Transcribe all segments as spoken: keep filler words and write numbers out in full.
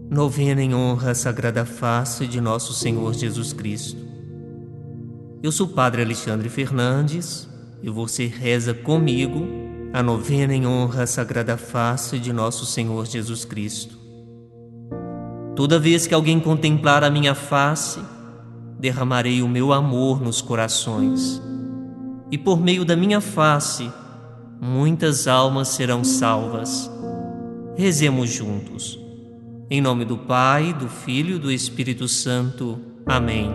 Novena em honra à Sagrada Face de Nosso Senhor Jesus Cristo. Eu sou o Padre Alexandre Fernandes e você reza comigo a novena em honra à Sagrada Face de Nosso Senhor Jesus Cristo. Toda vez que alguém contemplar a minha face, derramarei o meu amor nos corações, e por meio da minha face, muitas almas serão salvas. Rezemos juntos. Em nome do Pai, do Filho e do Espírito Santo. Amém.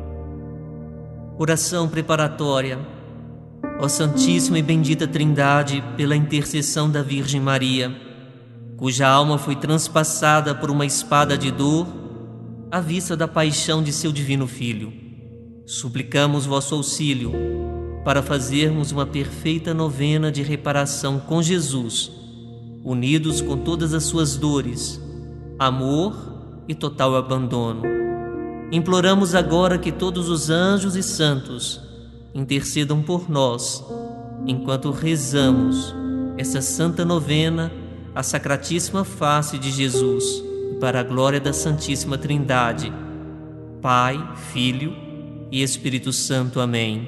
Oração preparatória. Ó Santíssima e Bendita Trindade, pela intercessão da Virgem Maria, cuja alma foi transpassada por uma espada de dor à vista da paixão de seu divino Filho, suplicamos vosso auxílio para fazermos uma perfeita novena de reparação com Jesus, unidos com todas as suas dores, amor e total abandono. Imploramos agora que todos os anjos e santos intercedam por nós, enquanto rezamos essa santa novena à Sacratíssima Face de Jesus, para a glória da Santíssima Trindade, Pai, Filho e Espírito Santo. Amém.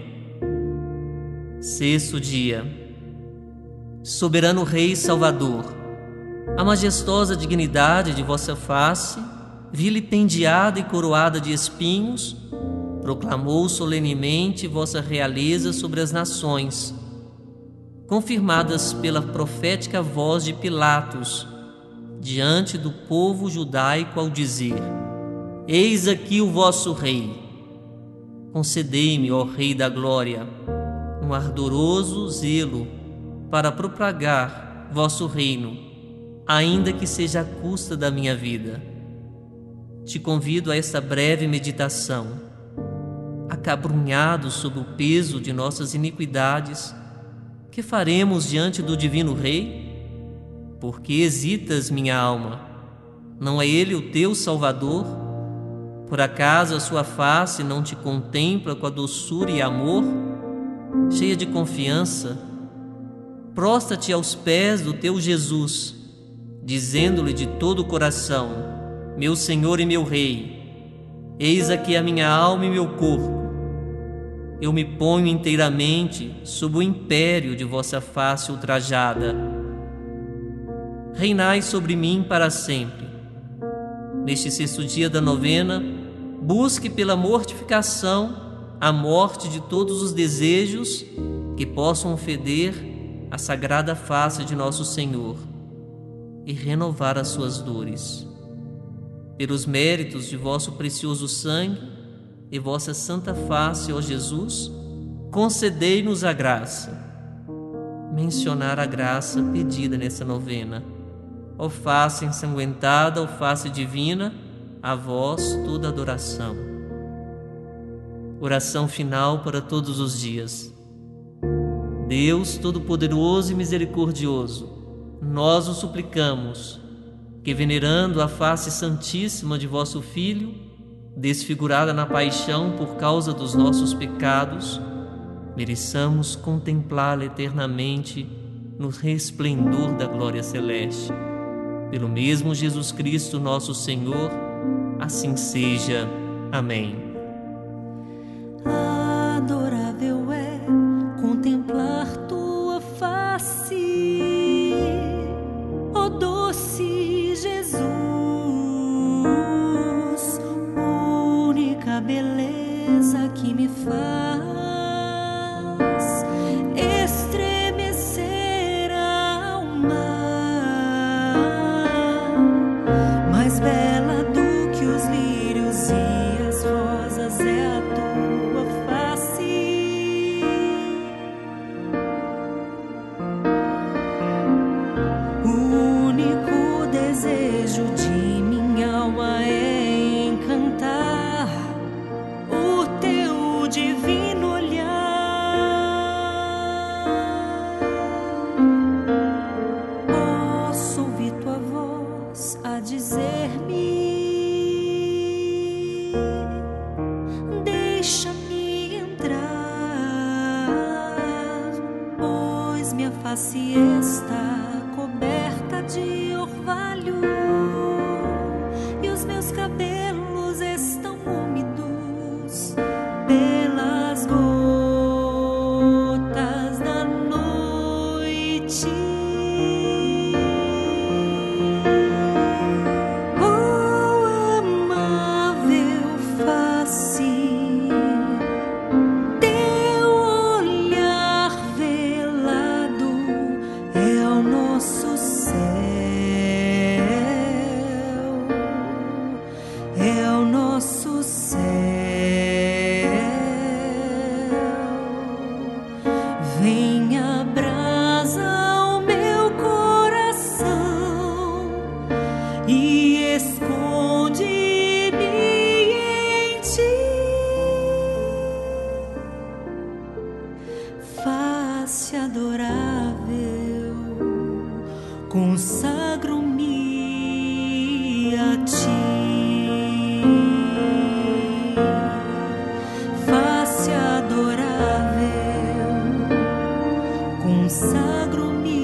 Sexto dia. Soberano Rei Salvador, a majestosa dignidade de vossa face, vilipendiada e coroada de espinhos, proclamou solenemente vossa realeza sobre as nações, confirmadas pela profética voz de Pilatos, diante do povo judaico ao dizer: Eis aqui o vosso rei. Concedei-me, ó Rei da Glória, um ardoroso zelo para propagar vosso reino, ainda que seja à custa da minha vida. Te convido a esta breve meditação. Acabrunhados sob o peso de nossas iniquidades, que faremos diante do Divino Rei? Por que hesitas, minha alma? Não é Ele o teu Salvador? Por acaso a sua face não te contempla com a doçura e amor? Cheia de confiança, prostra-te aos pés do teu Jesus, dizendo-lhe de todo o coração: Meu Senhor e meu Rei, eis aqui a minha alma e meu corpo. Eu me ponho inteiramente sob o império de vossa face ultrajada. Reinai sobre mim para sempre. Neste sexto dia da novena, busque pela mortificação a morte de todos os desejos que possam ofender a sagrada face de nosso Senhor e renovar as suas dores. Pelos méritos de vosso precioso sangue e vossa santa face, ó Jesus, concedei-nos a graça. Mencionar a graça pedida nessa novena. Ó face ensanguentada, ó face divina, a vós toda adoração. Oração final para todos os dias. Deus Todo-Poderoso e Misericordioso, nós o suplicamos que, venerando a face santíssima de vosso Filho, desfigurada na paixão por causa dos nossos pecados, mereçamos contemplá-la eternamente no resplendor da glória celeste. Pelo mesmo Jesus Cristo, nosso Senhor, assim seja. Amém. Adorável é contemplar tua face, ó doce Jesus, única beleza que me faz estremecer a alma. Mais bela do que os lírios e as rosas é a tua face. O único desejo de minha alma é encantar o teu divino olhar. consagro-me a ti. Face adorável, consagro-me